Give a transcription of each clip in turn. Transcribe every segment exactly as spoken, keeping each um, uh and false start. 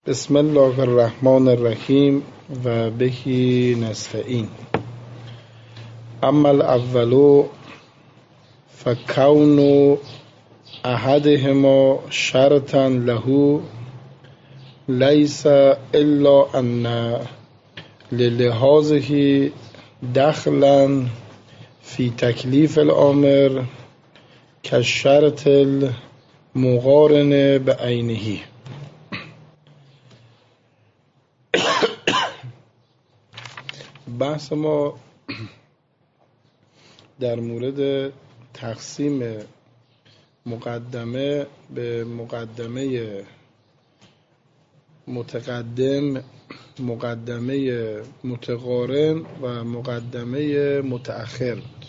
بسم الله الرحمن الرحیم و بهی نستعین. اما الاول فکون احدهما شرطا له لیس الا ان للحاظه دخلا فی تکلیف الامر کالشرط المقارن بعینه. بحث ما در مورد تقسیم مقدمه به مقدمه متقدم، مقدمه متقارن و مقدمه متأخر بود.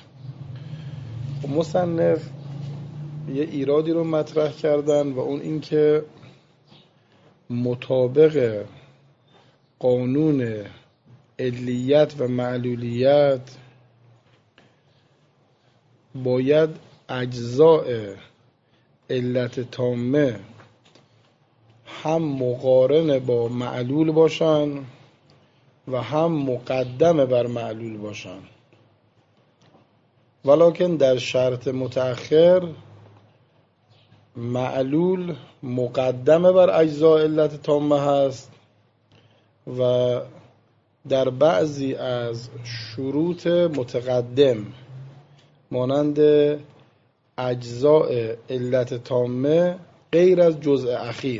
مصنف یه ایرادی رو مطرح کردن و اون این که مطابق قانون علیت و معلولیت باید اجزاء علت تامه هم مقارن با معلول باشن و هم مقدم بر معلول باشن، ولکن در شرط متأخر معلول مقدم بر اجزاء علت تامه هست و در بعضی از شروط متقدم مانند اجزاء علت تامه غیر از جزء اخیر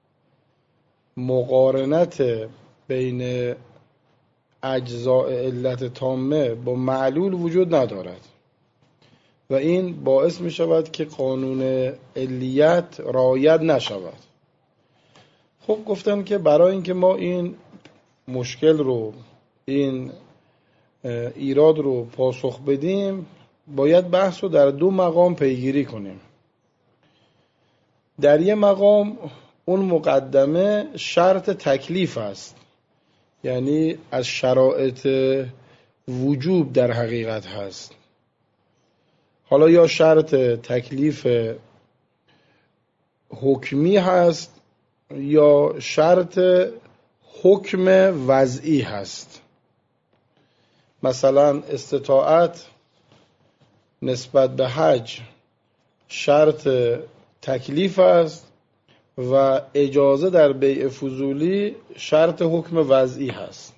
مقارنت بین اجزاء علت تامه با معلول وجود ندارد و این باعث می شود که قانون علیت رعایت نشود. خب گفتم که برای اینکه ما این مشکل رو، این ایراد رو پاسخ بدیم باید بحث رو در دو مقام پیگیری کنیم. در یک مقام اون مقدمه شرط تکلیف است، یعنی از شرایط وجوب در حقیقت هست. حالا یا شرط تکلیف حکمی هست یا شرط حکم وضعی هست. مثلا استطاعت نسبت به حج شرط تکلیف است و اجازه در بیع فضولی شرط حکم وضعی هست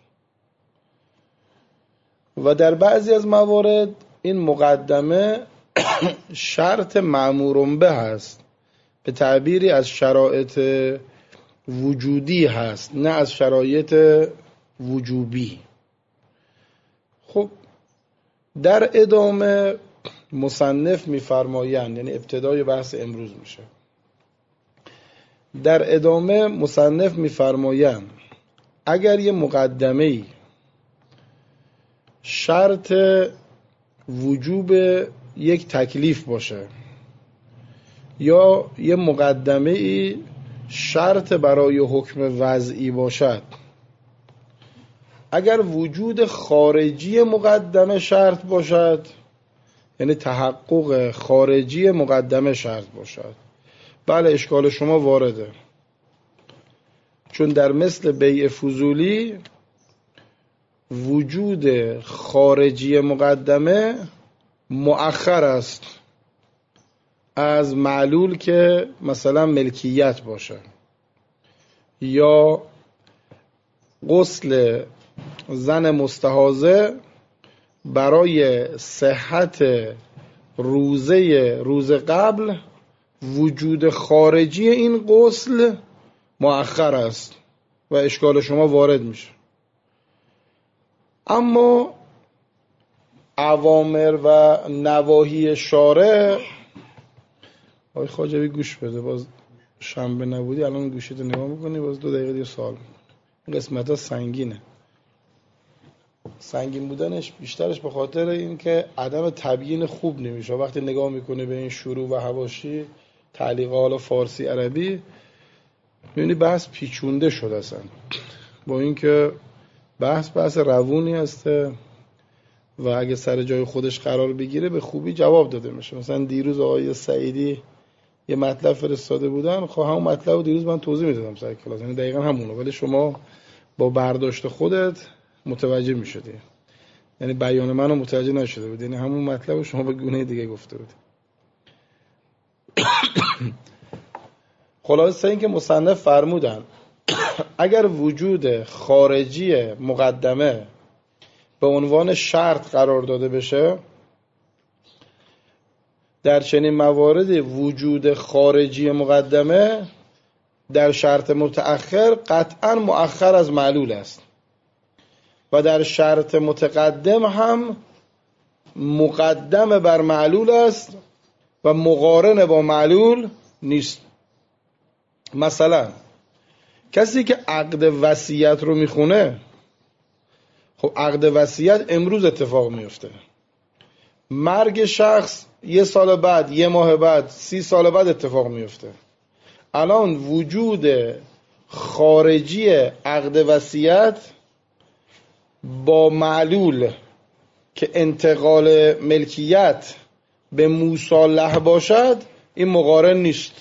و در بعضی از موارد این مقدمه شرط مأمور به هست، به تعبیری از شرایط وجودی هست نه از شرایط وجوبی. خب در ادامه مصنف میفرمایند، یعنی ابتدای بحث امروز میشه، در ادامه مصنف میفرمایند اگر یه مقدمه‌ای شرط وجوب یک تکلیف باشه یا یه مقدمه‌ای شرط برای حکم وضعی باشد، اگر وجود خارجی مقدمه شرط باشد، یعنی تحقق خارجی مقدمه شرط باشد، بله اشکال شما وارده، چون در مثل بیع فضولی وجود خارجی مقدمه مؤخر است از معلول که مثلا ملکیت باشه یا غسل زن مستحاضه برای صحت روزه روز قبل وجود خارجی این غسل مؤخر است و اشکال شما وارد میشه. اما اوامر و نواهی شارع، آقای خواجوی گوش بده، باز شنبه نبودی الان گوشیتو نگاه میکنی باز دو دقیقه دیگه سوال میکنی. این قسمت ها سنگینه. سنگین بودنش بیشترش به خاطر این که عدم تبیین خوب نمیشه. وقتی نگاه میکنه به این شروع و حواشی تعلیق حالا فارسی عربی میبینی بحث پیچونده شده اصلا، با اینکه بحث بحث روونی هسته و اگه سر جای خودش قرار بگیره به خوبی جواب داده میشه. مثلا دیروز آقای سعیدی یه مطلب فرستاده بودن، خب همون مطلب رو دیروز من توضیح میدادم سر کلاس، یعنی دقیقا همونه، ولی شما با برداشت خودت متوجه میشدی، یعنی بیان منو متوجه نشده بود، یعنی همون مطلب رو شما به گونه دیگه گفته بود. خلاصه این که مصنف فرمودن اگر وجود خارجی مقدمه به عنوان شرط قرار داده بشه، در چنین مواردی وجود خارجی مقدمه در شرط متأخر قطعا مؤخر از معلول است و در شرط متقدم هم مقدم بر معلول است و مقارن با معلول نیست. مثلا کسی که عقد وصیت رو میخونه، خب عقد وصیت امروز اتفاق میفته، مرگ شخص یه سال بعد، یه ماه بعد، سی سال بعد اتفاق میفته. الان وجود خارجی عقد وصیت با معلول که انتقال ملکیت به مصالحه باشد این مقارن نیست.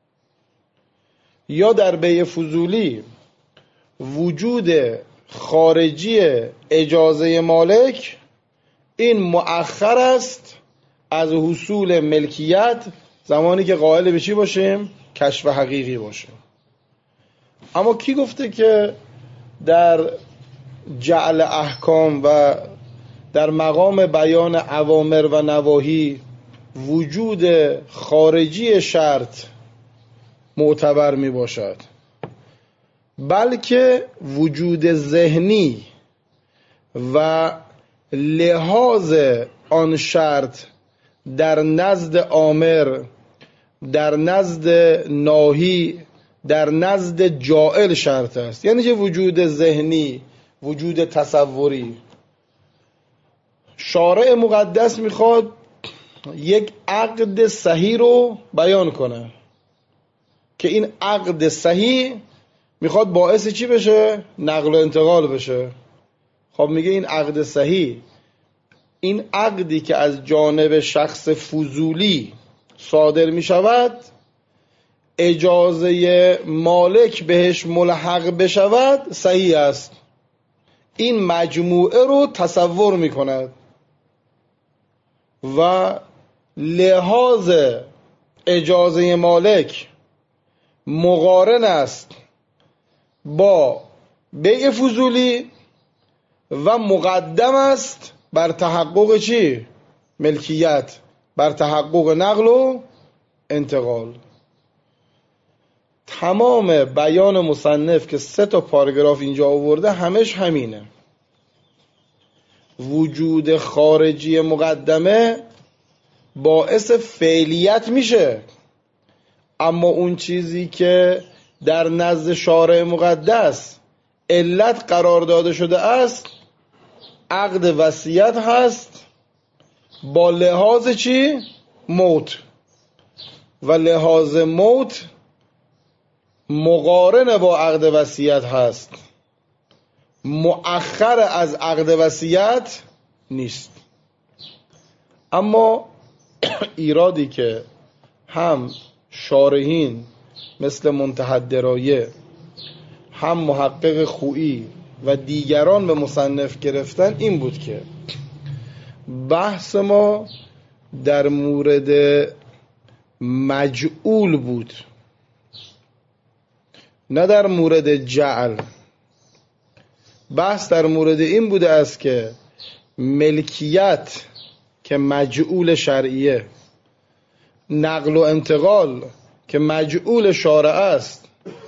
یا در بیع فضولی وجود خارجی اجازه مالک این مؤخر است از حصول ملکیت زمانی که قائل به چی باشیم؟ کشف حقیقی باشیم. اما کی گفته که در جعل احکام و در مقام بیان اوامر و نواهی وجود خارجی شرط معتبر می باشد؟ بلکه وجود ذهنی و لحاظ آن شرط در نزد آمر، در نزد ناهی، در نزد جائل شرط است. یعنی که وجود ذهنی، وجود تصوری. شارع مقدس میخواد یک عقد صحیح رو بیان کنه که این عقد صحیح میخواد باعث چی بشه؟ نقل و انتقال بشه. خب میگه این عقد صحیح، این عقدی که از جانب شخص فضولی صادر میشود، اجازه مالک بهش ملحق بشود صحیح است. این مجموعه رو تصور میکند و لحاظ اجازه مالک مقارن است با بیع فضولی و مقدم است بر تحقق چی؟ ملکیت، بر تحقق نقل و انتقال. تمام بیان مصنف که سه تا پاراگراف اینجا آورده همش همینه. وجود خارجی مقدمه باعث فعلیت میشه، اما اون چیزی که در نزد شارع مقدس علت قرار داده شده است عقد وصیت هست با لحاظ چی؟ موت. و لحاظ موت مقارن با عقد وصیت هست، مؤخر از عقد وصیت نیست. اما ایرادی که هم شارحین مثل منتهی الدرایه، هم محقق خویی و دیگران به مصنف گرفتن این بود که بحث ما در مورد مجعول بود، نه در مورد جعل. بحث در مورد این بوده است که ملکیت که مجعول شرعیه، نقل و انتقال که مجعول شارع است،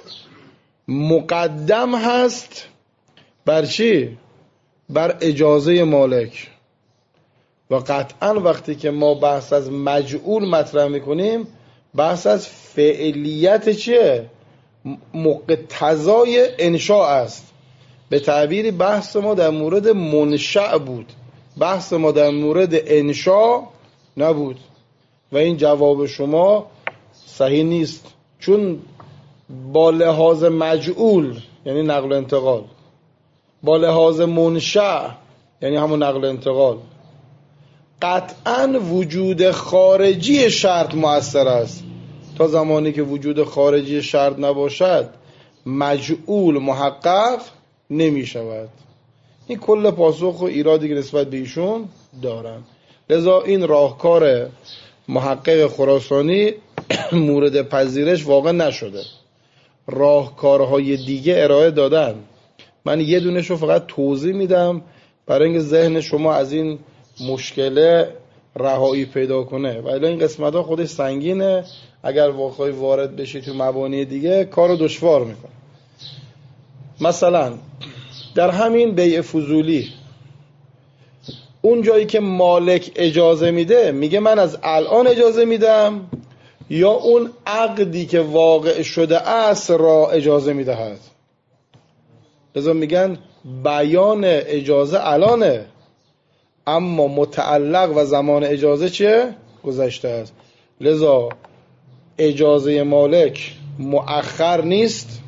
مقدم هست بر چی؟ بر اجازه مالک. و قطعا وقتی که ما بحث از مجعول مطرح میکنیم بحث از فعلیت چیه؟ مقتضای انشاء است. به تعبیری بحث ما در مورد منشأ بود، بحث ما در مورد انشاء نبود. و این جواب شما صحیح نیست، چون با لحاظ مجعول یعنی نقل و انتقال، با لحاظ منشأ یعنی همون نقل و انتقال، قطعا وجود خارجی شرط مؤثر است. تا زمانی که وجود خارجی شرط نباشد مجعول محقق نمی شود. این کل پاسخ و ایرادی که نسبت به ایشون دارن. لذا این راهکار محقق خراسانی مورد پذیرش واقع نشده. راهکارهای دیگه ارائه دادن. من یه دونش رو فقط توضیح میدم برای اینکه ذهن شما از این مشکله رهایی پیدا کنه. ولی این قسمت ها خودش سنگینه، اگر واقعی وارد بشی تو مبانی دیگه کارو دشوار میکنه. مثلا در همین بیع فضولی اون جایی که مالک اجازه میده میگه من از الان اجازه میدم، یا اون عقدی که واقع شده است را اجازه میدهد. لذا میگن بیان اجازه الانه، اما متعلق و زمان اجازه چیه؟ گذشته است. لذا اجازه مالک مؤخر نیست،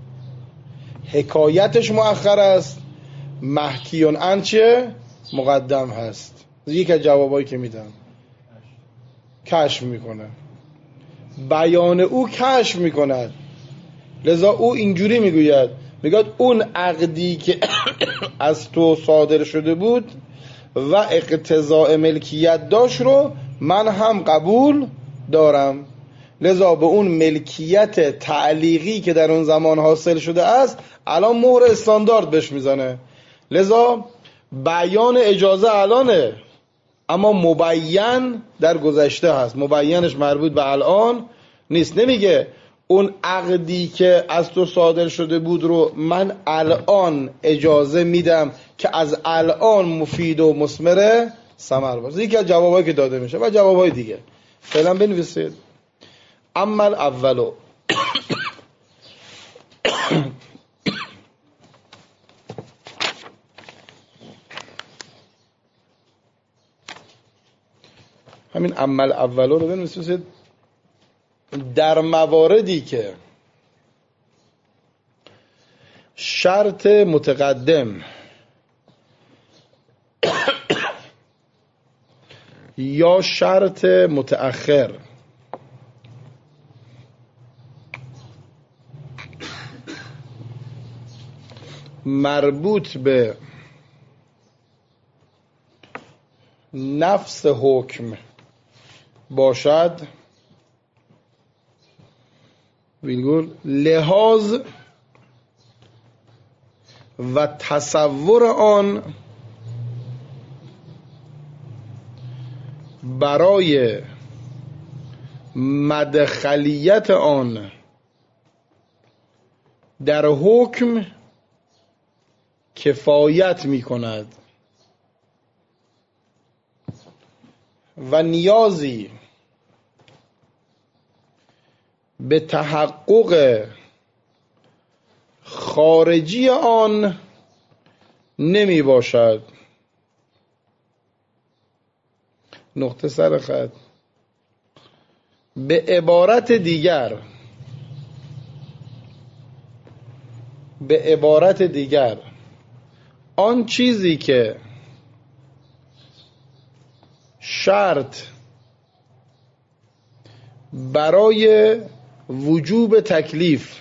حکایتش مؤخر است، محکیون عن چیه؟ مقدم هست. یک از جوابایی که میدم کشف میکنه، بیان او کشف میکند. لذا او اینجوری میگوید، میگوید اون عقدی که از تو صادر شده بود و اقتضاء ملکیت داشت رو من هم قبول دارم. لذا به اون ملکیت تعلیقی که در اون زمان حاصل شده است الان مهر استاندارد بهش میزنه. لذا بیان اجازه الانه، اما مبین در گذشته هست. مبینش مربوط به الان نیست. نمیگه اون عقدی که از تو صادر شده بود رو من الان اجازه میدم که از الان مفید و مثمر ثمر باشه. یکی از جوابایی که داده میشه و جوابای دیگه فعلا بنویسید. اما اولو همین عمل اولو رو بنویسید. در مواردی که شرط متقدم یا شرط متأخر مربوط به نفس حکم باشد، ویلگول لحاظ و تصور آن برای مدخلیت آن در حکم کفایت می کند و نیازی به تحقق خارجی آن نمی باشد. نقطه سر خط. به عبارت دیگر به عبارت دیگر آن چیزی که شرط برای وجوب تکلیف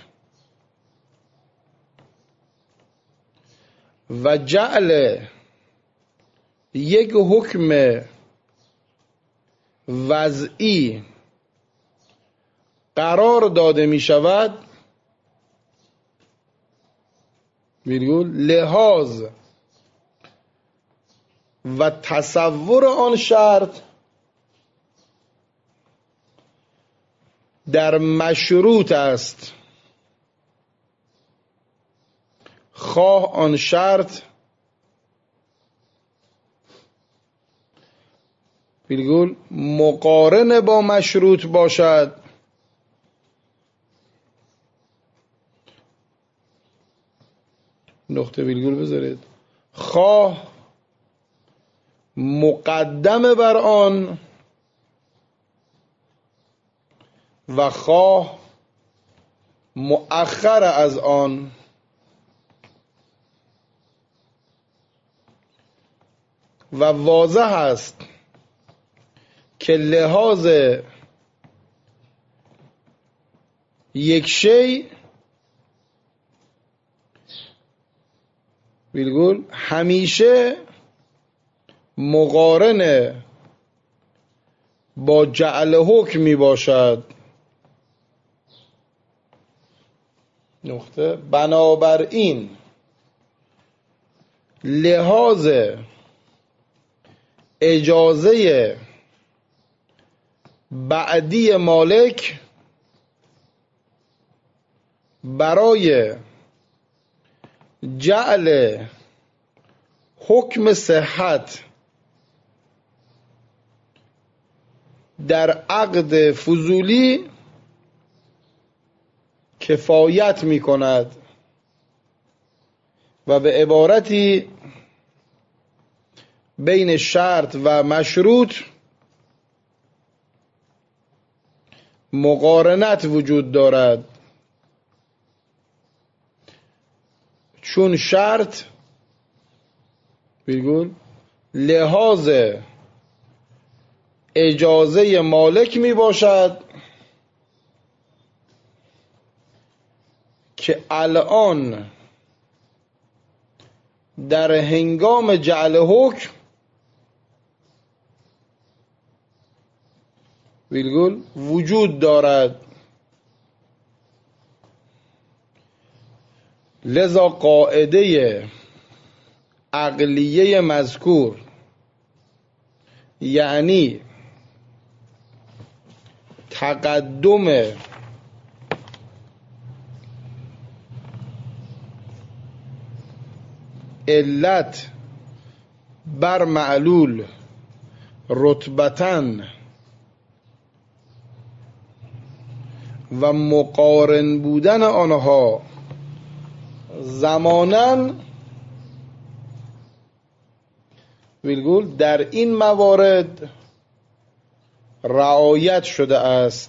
و جعل یک حکم وضعی قرار داده می شود، ویرگول لحاظ و تصور آن شرط در مشروط است، خواه آن شرط ویرگول مقارن با مشروط باشد نقطه ویرگول بذارید، خواه مقدم بر آن و خواه مؤخر از آن. و واضح است که لحاظ یک شی ویرگول همیشه مقارن با جعل حکم می باشد. نقطه. بنابراین لحاظ اجازه بعدی مالک برای جعل حکم صحت در عقد فضولی کفایت می کند و به عبارتی بین شرط و مشروط مقارنت وجود دارد، چون شرط ویرگول لحاظ اجازه مالک می باشد که الان در هنگام جعل حکم ویرگول وجود دارد. لذا قاعده عقلیه مذکور یعنی تقدم علت بر معلول رتبتاً و مقارن بودن آنها زماناً ویرگول در این موارد رعایت شده است.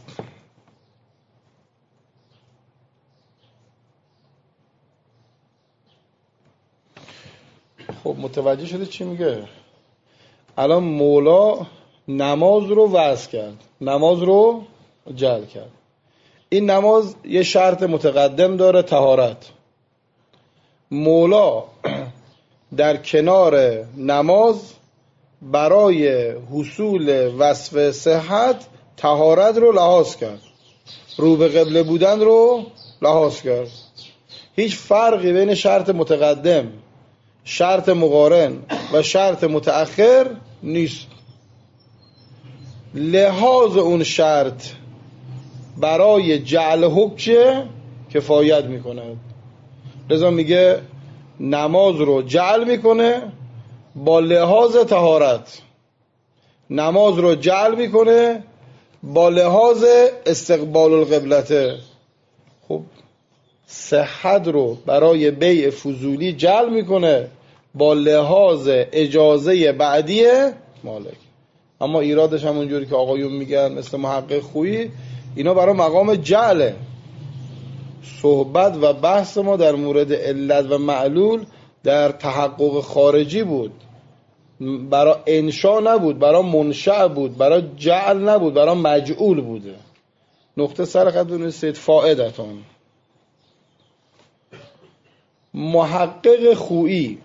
خب متوجه شده چی میگه؟ الان مولا نماز رو وضع کرد، نماز رو جعل کرد. این نماز یه شرط متقدم داره، طهارت. مولا در کنار نماز برای حصول وصف صحت طهارت رو لحاظ کرد، رو به قبله بودن رو لحاظ کرد. هیچ فرقی بین شرط متقدم، شرط مقارن و شرط متأخر نیست. لحاظ اون شرط برای جعل حکم کفایت میکنه. لذا میگه نماز رو جعل میکنه با لحاظ طهارت، نماز رو جعل میکنه با لحاظ استقبال القبلته. خب صحت رو برای بیع فضولی جعل میکنه با لحاظ اجازه بعدی مالک. اما ایرادش همونجوری که آقایون میگن مثل محقق خویی، اینا برای مقام جعله. صحبت و بحث ما در مورد علت و معلول در تحقق خارجی بود، برای انشا نبود، برای منشأ بود، برای جعل نبود، برای مجعول بوده. نقطه سر خط بنویسید فائدتون. محقق خویی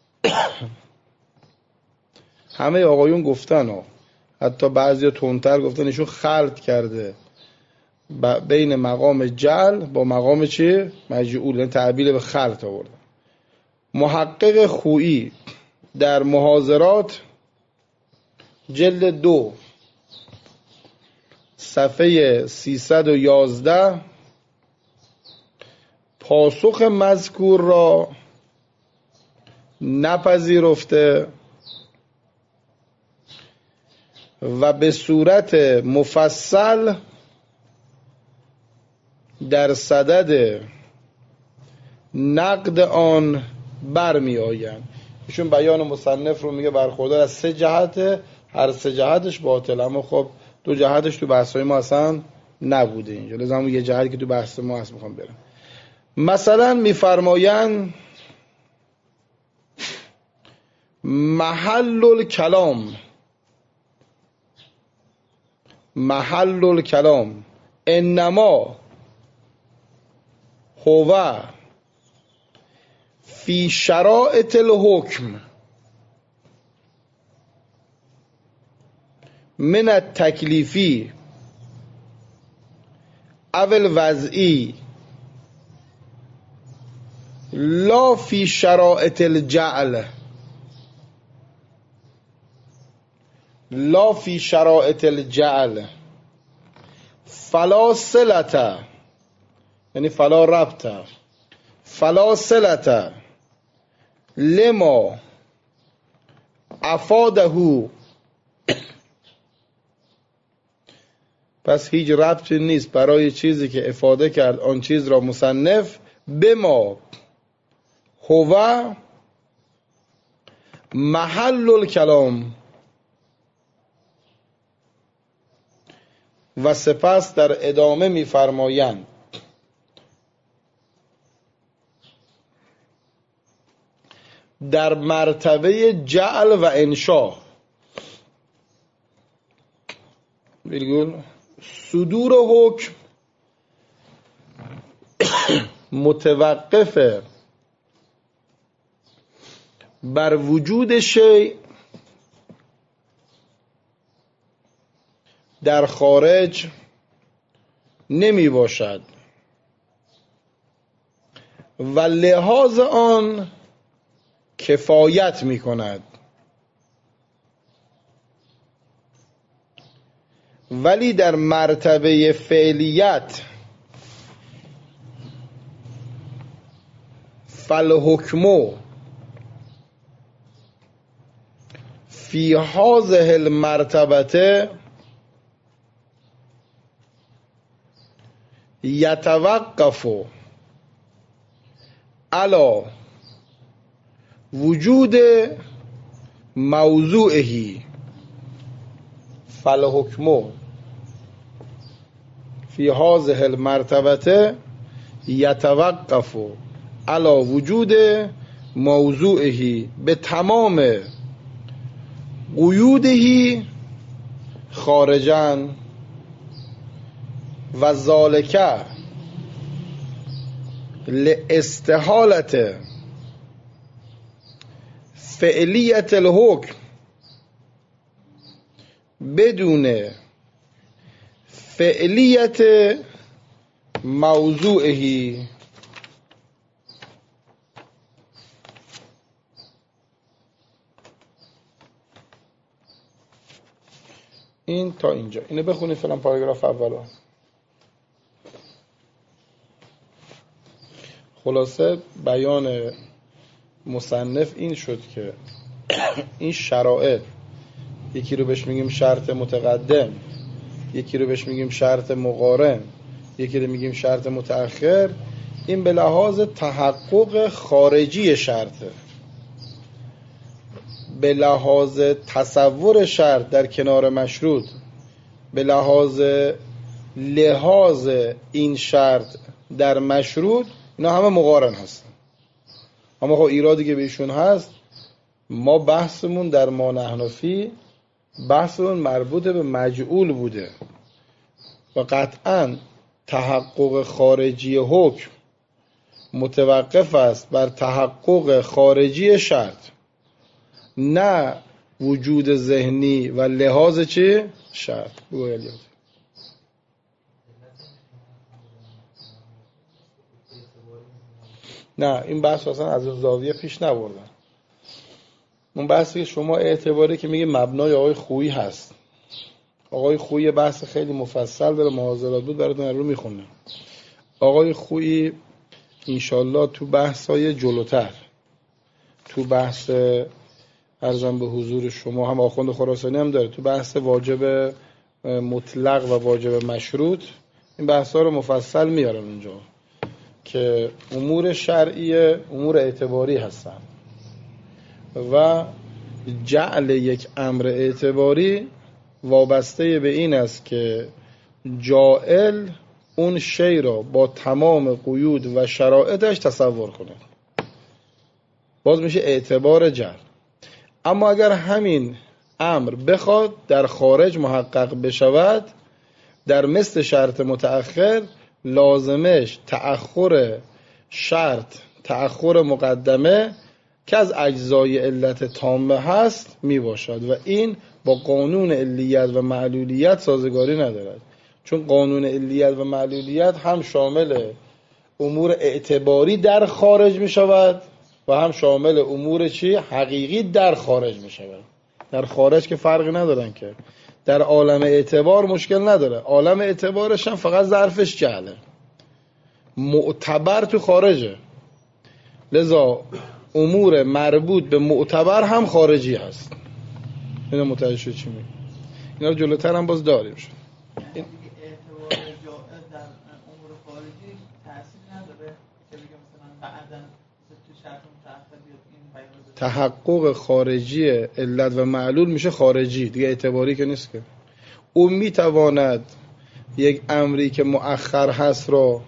همه آقایون گفتن ها، حتی بعضی تندتر گفتن ایشون خلط کرده بین مقام جعل با مقام چه؟ مجعول، یعنی تعبیر به خلط آورده. محقق خویی در محاضرات جلد دو صفحه سیصد و یازده پاسخ مذکور را نپذیرفته و به صورت مفصل در صدد نقد آن برمی آیند. ایشون بیان مصنف رو میگه برخوردار از سه جهت، هر سه جهتش باطل، اما خب دو جهتش تو بحثای ما اصلا نبوده اینجا، لذا همون یه جهتی که تو بحث ما هست میخوام برم. مثلا میفرمایند محل الکلام، محل الکلام انما هو فی شرائط الحکم من التکلیفی او الوضعی لا فی شرائط الجعل لا فی شرائط الجعل فلا صلة یعنی فلا ربط فلا صلة لما افاده، پس هیچ ربطی نیست برای چیزی که افاده کرد آن چیز را مصنف به ما هو محل الکلام. و سپس در ادامه می‌فرمایند در مرتبه جعل و انشاء ویرگول صدور حکم متوقف بر وجود شیء در خارج نمی باشد و لحاظ آن کفایت می کند، ولی در مرتبه فعلیت فالحکم فی هذه المرتبه یتوقف علی وجود موضوعه. فالحکم فی هذه المرتبه یتوقف علی وجود موضوعه به تمام قیوده خارجاً و ذالک لاستحالت فعلیت الحکم بدون فعلیت موضوعه. این تا اینجا. اینو بخونید فعلا پاراگراف اولو. خلاصه بیان مصنف این شد که این شرایط، یکی رو بهش میگیم شرط متقدم، یکی رو بهش میگیم شرط مقارن، یکی رو میگیم شرط متأخر، این به لحاظ تحقق خارجی شرطه، به لحاظ تصور شرط در کنار مشروط، به لحاظ لحاظ این شرط در مشروط، اینا همه مقارن هستن. اما خب ایرادی که بهشون هست، ما بحثمون در ما نحنفی بحثمون مربوط به مجعول بوده و قطعاً تحقق خارجی حکم متوقف است بر تحقق خارجی شرط، نه وجود ذهنی و لحاظ چی؟ شرط. بگوید. نه این بحث اصلا از زاویه پیش نبردن. اون بحثی که شما اعتباری که میگه مبنای آقای خویی هست. آقای خویی بحث خیلی مفصل داره، محاضرات بود براتون رو میخونه. آقای خویی انشالله تو بحثای جلوتر، تو بحث ارزم به حضور شما هم آخوند خراسانی هم داره، تو بحث واجب مطلق و واجب مشروط این بحثا رو مفصل میارن اونجا که امور شرعیه امور اعتباری هستن و جعل یک امر اعتباری وابسته به این است که جاعل اون شی را با تمام قیود و شرایطش تصور کنه، باز میشه اعتبار جعل. اما اگر همین امر بخواد در خارج محقق بشود، در مثل شرط متأخر لازمش تأخر شرط تأخر مقدمه که از اجزای علت تامه هست می باشد و این با قانون علیت و معلولیت سازگاری ندارد، چون قانون علیت و معلولیت هم شامل امور اعتباری در خارج می شود و هم شامل امور چی؟ حقیقی در خارج می شود. در خارج که فرقی ندارن که. در عالم اعتبار مشکل نداره، عالم اعتبارش هم فقط ظرفش جعله، معتبر تو خارجه، لذا امور مربوط به معتبر هم خارجی هست. اینا متوجه شد چی میگه؟ اینا رو جلوتر هم باز داریم شد. این اعتبار جائز در امور خارجی تأثیر نداره که بگم مثلا بعداً تو شرط متأخر بیاد این بیان تحقق خارجی علت و معلول میشه خارجی دیگه، اعتباری که نیست که. اون میتواند یک امری که مؤخر هست رو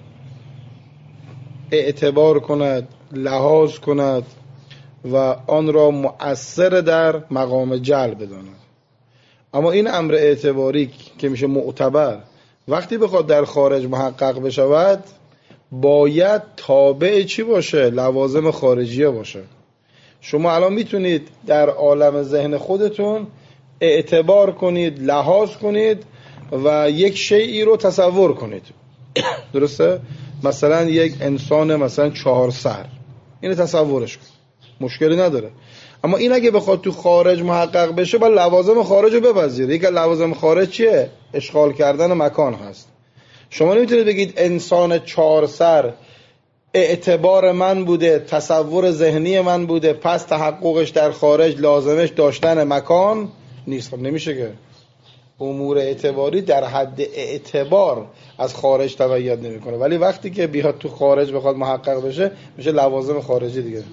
اعتبار کند، لحاظ کند و آن را مؤثر در مقام جلب بداند. اما این امر اعتباری که میشه معتبر وقتی بخواد در خارج محقق بشود باید تابع چی باشه؟ لوازم خارجیه باشه. شما الان میتونید در عالم ذهن خودتون اعتبار کنید، لحاظ کنید و یک شیئی رو تصور کنید، درسته؟ مثلا یک انسان مثلا چهار سر، اینو تصورش کن، مشکلی نداره. اما این اگه بخواد تو خارج محقق بشه باید لوازم خارج رو بپذیره. یک لوازم خارج چیه؟ اشغال کردن مکان هست. شما نمیتونید بگید انسان چهار سر اعتبار من بوده، تصور ذهنی من بوده، پس تحققش در خارج لازمش داشتن مکان نیست. خب نمیشه که. امور اعتباری در حد اعتبار از خارج تبعیت نمیکنه، ولی وقتی که بیاد تو خارج بخواد محقق بشه میشه لوازم خارجی دیگه.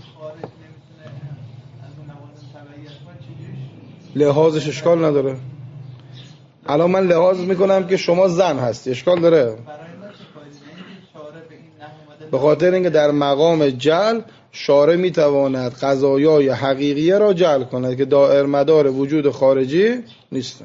لحاظش اشکال نداره. الان من لحاظ میکنم که شما زن هستی، اشکال داره؟ به خاطر اینکه در مقام جعل شارع میتواند قضایای حقیقیه را جعل کند که دائر مدار وجود خارجی نیستن.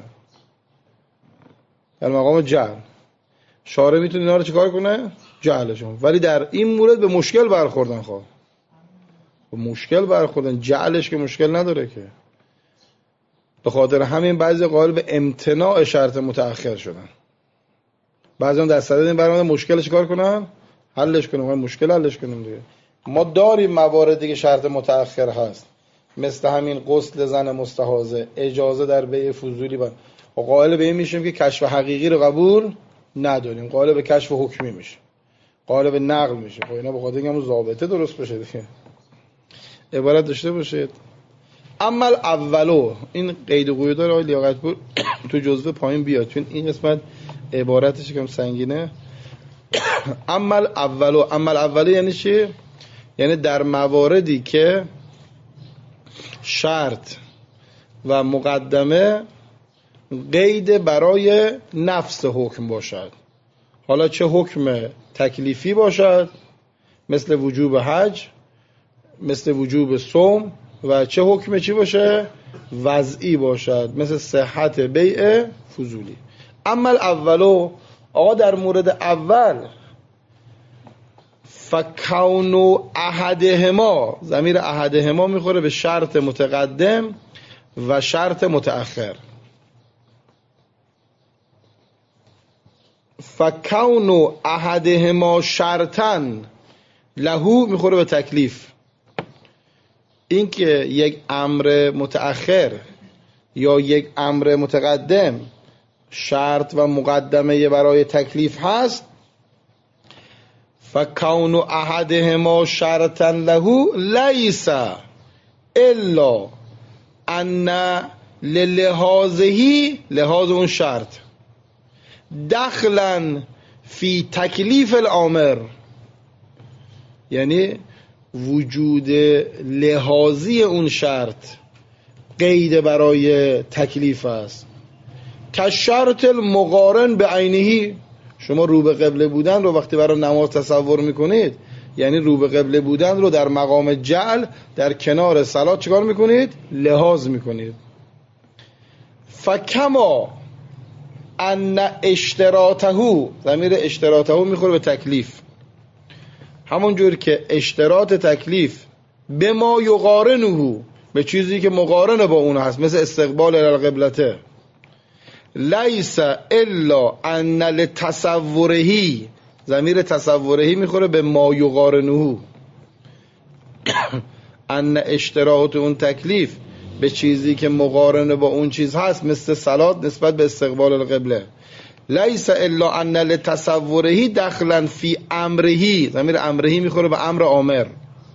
در مقام جعل شارع میتونه اینا رو چیکار کنه؟ جعلشون. ولی در این مورد به مشکل برخوردن. خب به مشکل برخوردن، جعلش که مشکل نداره که. به خاطر همین بعضی قائل به امتناع شرط متأخر شدن. بعضی هم در صدد این برنامه مشکل چیکار کنن؟ حلش کنن. مشکل حلش کنیم دیگه. ما داریم مواردی که شرط متأخر هست، مثل همین غسل زن مستحاضه، اجازه در بیع فضولی. با قائل به این میشیم که کشف حقیقی رو قبول نداریم، قائل به کشف حکمی میشه، قائل به نقل میشه. خب اینا به خاطر اینکه همون ضابطه درست بشه دیگه، عبارت داشته باشید. اما اولو، این قید و قیود داره آقای لیاقت‌پور تو جزوه پایین بیاد، چون این قسمت عبارتش کم سنگینه. اما اولو، اما اولو یعنی چی؟ یعنی در مواردی که شرط و مقدمه قید برای نفس حکم باشد، حالا چه حکم تکلیفی باشد مثل وجوب حج، مثل وجوب صوم، و چه حکم چی باشه؟ وضعی باشد مثل صحت بیع فضولی. اما اولو، آقا در مورد اول فکونو احدهما، ضمیر احدهما میخوره به شرط متقدم و شرط متأخر. فکونو احدهما شرطن لهو میخوره به تکلیف. این که یک امر متأخر یا یک امر متقدم شرط و مقدمه برای تکلیف هست، فکون احدهما شرطا له لیس الا ان للحاظه، لحاظ اون شرط، دخلا فی تکلیف الامر، یعنی وجود لحاظی اون شرط قید برای تکلیف است. که شرط المقارن به عینهی، شما رو به قبله بودن رو وقتی برای نماز تصور میکنید، یعنی رو به قبله بودن رو در مقام جعل در کنار صلات چیکار میکنید؟ لحاظ میکنید. فکما ان اشتراطه، ضمیر اشتراطه میخوره به تکلیف، همونجور که اشتراط تکلیف به ما یقارنه، به چیزی که مقارن با اون هست، مثل استقبال القبلته، لیس الا ان لتصورهی، ضمیر تصورهی میخوره به ما یقارنه، ان اشتراط اون تکلیف به چیزی که مقارن با اون چیز هست، مثل صلات نسبت به استقبال القبله، لیس الا ان لتصورهی دخلا فی امرهی، ضمیر امرهی میخوره به امر آمر،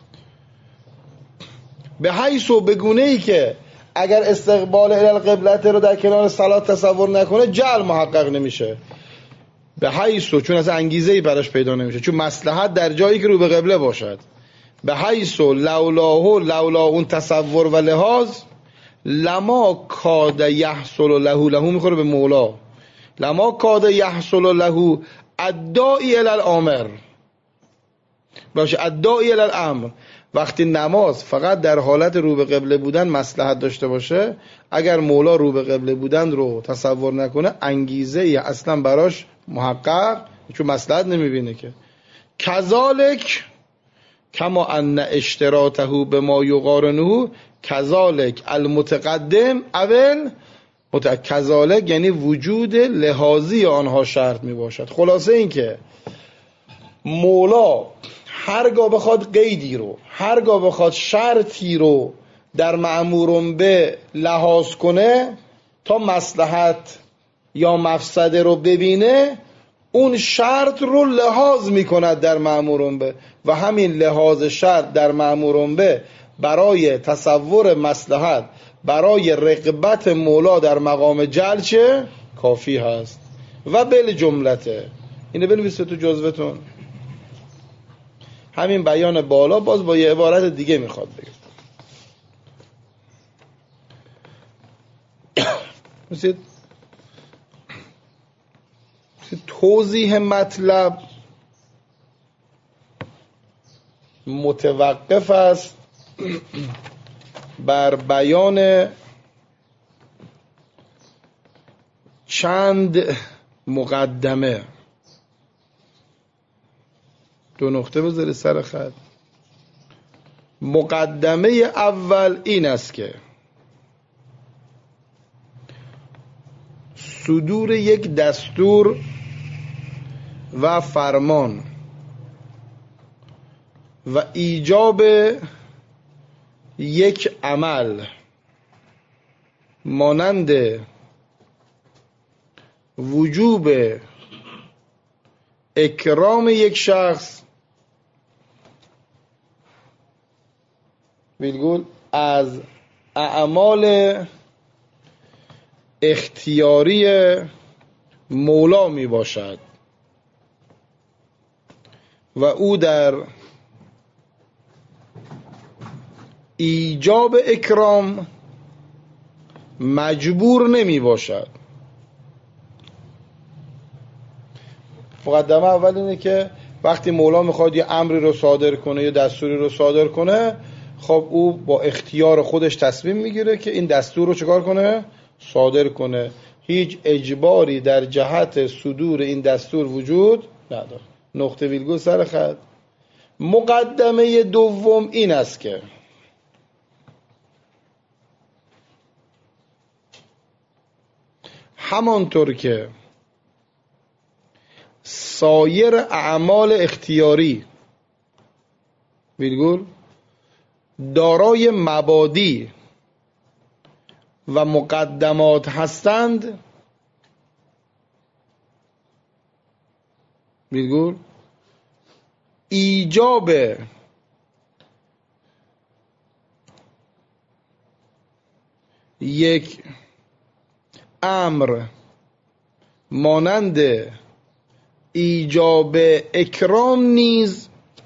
به حیث و بگونه ای که اگر استقبال القبله رو در کنار صلات تصور نکنه جعل محقق نمیشه، به حیث و چون از انگیزه ای براش پیدا نمیشه، چون مصلحت در جایی که رو به قبله باشد، به حیث و لولاه لولا اون تصور و لحاظ لما کاد یحصل له، له میخوره به مولا، لما کاد یحصل له الداعی الی الامر، باشه الداعی الی الامر، وقتی نماز فقط در حالت رو به قبله بودن مصلحت داشته باشه، اگر مولا رو به قبله بودن رو تصور نکنه انگیزه ای اصلا براش محقق، چون مصلحت نمیبینه که. کذالک کما ان اشتراطه به ما یقارنه کذالک المتقدم اول مت... کذالک یعنی وجود لحاظی آنها شرط می باشد. خلاصه این که مولا هرگاه بخواد قیدی رو، هرگاه بخواد شرطی رو در مأمورون به لحاظ کنه تا مصلحت یا مفسده رو ببینه، اون شرط رو لحاظ میکند در مأمورون به، و همین لحاظ شرط در مأمورون به برای تصور مصلحت، برای رغبت مولا در مقام جل چه؟ کافی هست. و بل جملته، اینو بنویسید تو جزوتون. همین بیان بالا باز با یه عبارت دیگه میخواد بگه. مثل توضیح مطلب متوقف است بر بیان چند مقدمه. دو نقطه بذاری سر خط. مقدمه اول این است که صدور یک دستور و فرمان و ایجاب یک عمل مانند وجوب اکرام یک شخص ویلگول از اعمال اختیاری مولا می باشد و او در ایجاب اکرام مجبور نمی باشد. مقدمه اول اینه که وقتی مولا میخواد یه امری رو صادر کنه، یه دستوری رو صادر کنه، خب او با اختیار خودش تصمیم میگیره که این دستور رو چکار کنه؟ صادر کنه. هیچ اجباری در جهت صدور این دستور وجود نداره. نقطه ویلگول سر خط. مقدمه دوم این است که همانطور که سایر اعمال اختیاری ویلگول دارای مبادی و مقدمات هستند، ویلگول ایجاب یک امر مانند ایجاب اکرام نیز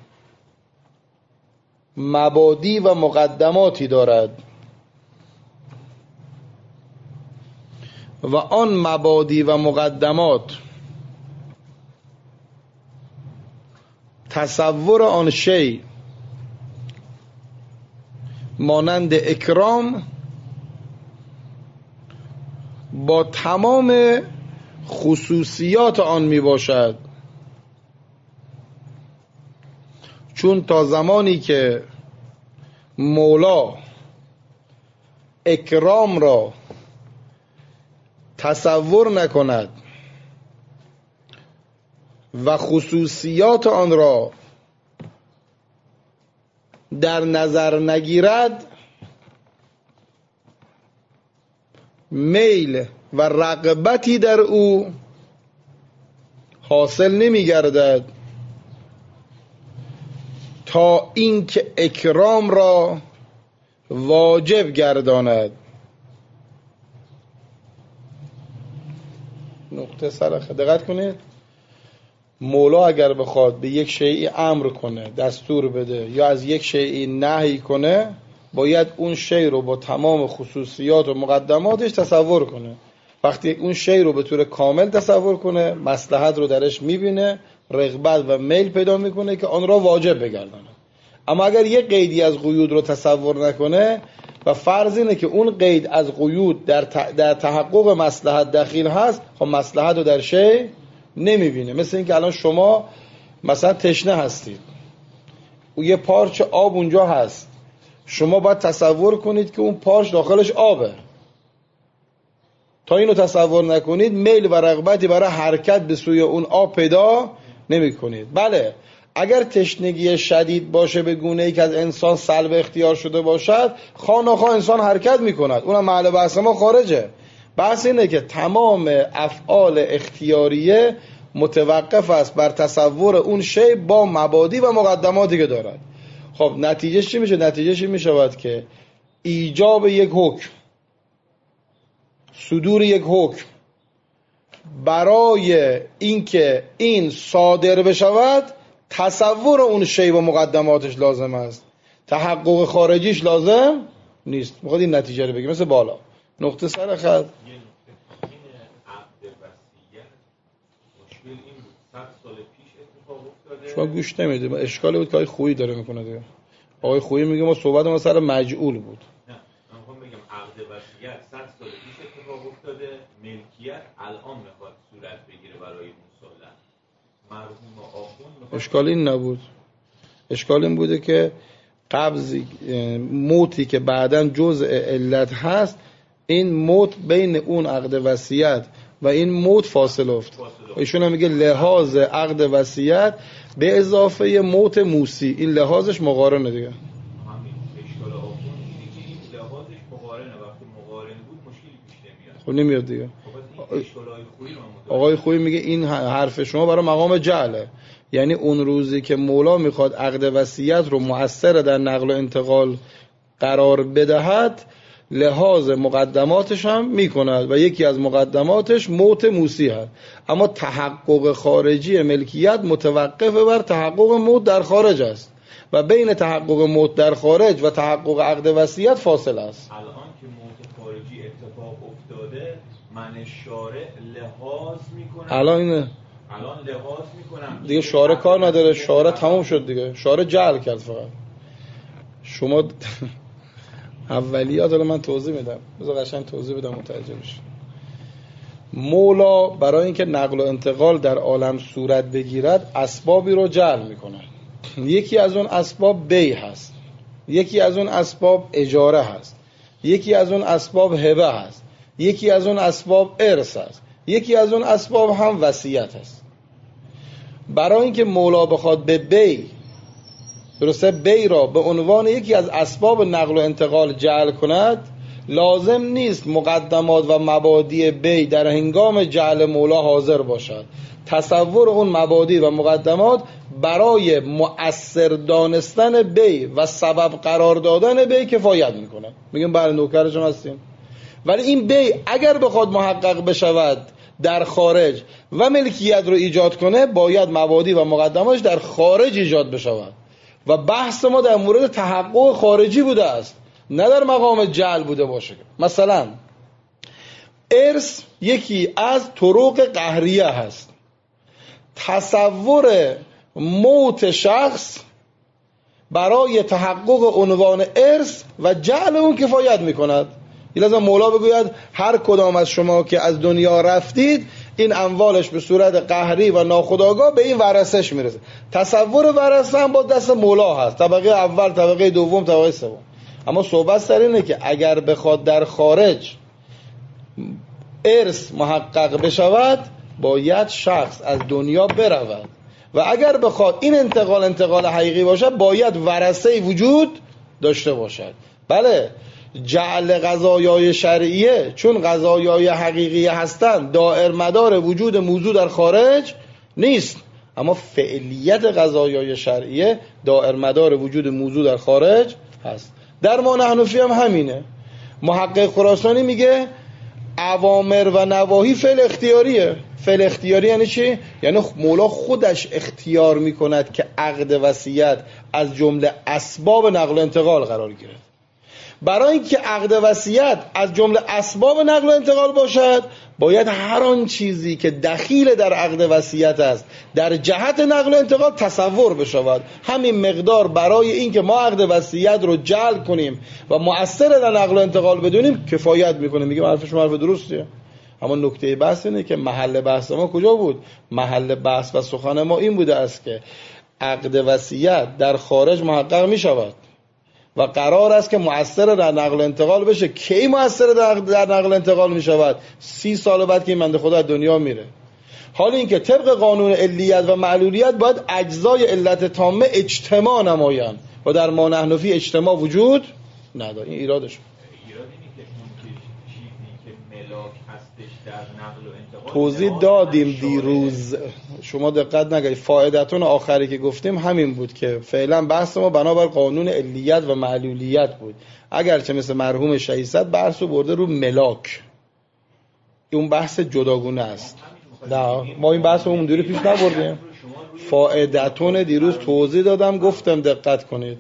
مبادی و مقدماتی دارد و آن مبادی و مقدمات تصور آن شی مانند اکرام با تمام خصوصیات آن می باشد چون تا زمانی که مولا اکرام را تصور نکند و خصوصیات آن را در نظر نگیرد، میل و رغبتی در او حاصل نمی گردد تا اینکه اکرام را واجب گرداند. نقطه سرخه دقت کنید. مولا اگر بخواد به یک شیئی امر کنه، دستور بده یا از یک شیئی نهی کنه، باید اون شی رو با تمام خصوصیات و مقدماتش تصور کنه. وقتی اون شی رو به طور کامل تصور کنه، مصلحت رو درش میبینه، رغبت و میل پیدا میکنه که آن را واجب بگردانه. اما اگر یک قیدی از قیود رو تصور نکنه و فرض اینه که اون قید از قیود در, در تحقق مصلحت دخیل هست، خب مصلحت رو در شی نمیبینه. مثل این که الان شما مثلا تشنه هستید، و یه پارچ آب اونجا هست، شما باید تصور کنید که اون پارچ داخلش آبه. تا اینو تصور نکنید میل و رغبتی برای حرکت به سوی اون آب پیدا نمی کنید. بله، اگر تشنگی شدید باشه به گونه‌ای که از انسان سلب اختیار شده باشد، خواه نخواه انسان حرکت می کند. اونم محل بحث ما خارجه. بحث اینه که تمام افعال اختیاریه متوقف است بر تصور اون شی با مبادی و مقدماتی که دارد. خب نتیجه چی میشه؟ نتیجه چی میشود که ایجاب یک حکم، صدور یک حکم برای اینکه این صادر بشود، تصور اون شی و مقدماتش لازم است، تحقق خارجیش لازم نیست. میخواد این نتیجه رو بگیم. مثل بالا نقطه سر خط. شما گوش نمیدید. اشکالی بود که آقای خویی داره میکنه دیگه. آقای خویی میگه ما صحبت ما سر مجعول بود. نه من میخوام بگم عقد وصیت صد سال پیش اتفاق افتاده، ملکیت الان میخواد صورت بگیره برای مصالحه. مرحوم آخوند اشکال این نبود. اشکال این بوده که قبض موتی که بعداً جزء علت هست، این موت بین اون عقد وصیت و این موت فاصله افت. ایشون هم میگه لحاظ عقد وصیت به اضافه موت موسی، این لحاظش مقارنه دیگه. همین اشکال آخوند اینه که این لحاظش مقارنه. وقتی مقارن بود مشکلی پیش نمیاد. خب نمیاد دیگه. آقای خویی میگه این حرف شما برای مقام جعله. یعنی اون روزی که مولا میخواد عقد وصیت رو مؤثر در نقل و انتقال قرار بدهد، لحاظ مقدماتش هم میکند و یکی از مقدماتش موت موسی هست. اما تحقق خارجی ملکیت متوقف بر تحقق موت در خارج است و بین تحقق موت در خارج و تحقق عقد وصیت فاصله است. الان که موت خارجی اتفاق افتاده، من شارع لحاظ میکنم. الان اینه. الان لحاظ میکنم دیگه شارع کار نداره. شارع تمام شد دیگه. شارع جعل کرد فقط. شما اولیات رو من توضیح میدم. بذار قشنگ توضیح بدم متوجه بشید. مولا برای اینکه نقل و انتقال در عالم صورت بگیرد اسبابی رو جعل میکنه. یکی از اون اسباب بیع هست، یکی از اون اسباب اجاره هست، یکی از اون اسباب هبه هست، یکی از اون اسباب ارث هست، یکی از اون اسباب هم وصیت هست. برای اینکه مولا بخواد به بیع، درسته، بیع را به عنوان یکی از اسباب نقل و انتقال جعل کند، لازم نیست مقدمات و مبادی بیع در هنگام جعل مولا حاضر باشد. تصور اون مبادی و مقدمات برای مؤثر دانستن بیع و سبب قرار دادن بیع کفایت میکنه. میگم بله نوکرشون هستیم. ولی این بیع اگر بخواد محقق بشود در خارج و ملکیت رو ایجاد کنه، باید مبادی و مقدماتش در خارج ایجاد بشود و بحث ما در مورد تحقق خارجی بوده است، نه در مقام جعل بوده باشه. مثلا ارث یکی از طرق قهریه هست. تصور موت شخص برای تحقق عنوان ارث و جعل اون کفایت میکند. لازم مولا بگوید هر کدام از شما که از دنیا رفتید، این اموالش به صورت قهری و ناخودآگاه به این ورثش میرسه. تصور ورثه هم با دست مولا هست، طبقه اول، طبقه دوم، طبقه سوم. اما صحبت سر اینه که اگر بخواد در خارج ارث محقق بشود باید شخص از دنیا برود و اگر بخواد این انتقال انتقال حقیقی باشد باید ورثه وجود داشته باشد. بله، جعل قضایای شرعیه چون قضایای حقیقی هستند دائر مدار وجود موضوع در خارج نیست، اما فعلیت قضایای شرعیه دائر مدار وجود موضوع در خارج هست. در ما نحنفی هم همینه. محقق خراسانی میگه اوامر و نواهی فعل اختیاریه. فعل اختیاری یعنی چی؟ یعنی مولا خودش اختیار میکند که عقد وصیت از جمله اسباب نقل و انتقال قرار گیرد. برای اینکه عقد وصیت از جمله اسباب نقل و انتقال باشد باید هر آن چیزی که دخیل در عقد وصیت است در جهت نقل و انتقال تصور بشود. همین مقدار برای اینکه ما عقد وصیت رو جعل کنیم و مؤثر در نقل و انتقال بدونیم کفایت میکنه. میگم حرف شما حرف درستیه، اما نکته بحث اینه که محل بحث ما کجا بود؟ محل بحث و سخن ما این بوده است که عقد وصیت در خارج محقق میشود و قرار است که مؤثر در نقل و انتقال بشه. کی مؤثر در نقل و انتقال می شود؟ سی سال بعد که این بنده خدا از دنیا میره. حالا اینکه طبق قانون علیت و معلولیت باید اجزای علت تامه اجتماع نمایند و در ما نحنفی اجتماع وجود نداره. این ایرادش. ایراد اینه که اون چیزی که ملاک هستش در نقل و انتقال توضیح دادیم دیروز، شما دقت نگردید. فائدتون آخری که گفتیم همین بود که فعلا بحث ما بنابر قانون علیت و معلولیت بود، اگرچه مثل مرحوم شهیصد بحث رو برده رو ملاک. اون بحث جداگونه است. نه ما این بحث رو اونجوری پیش نبردیم. فائدتون دیروز توضیح دادم، گفتم دقت کنید.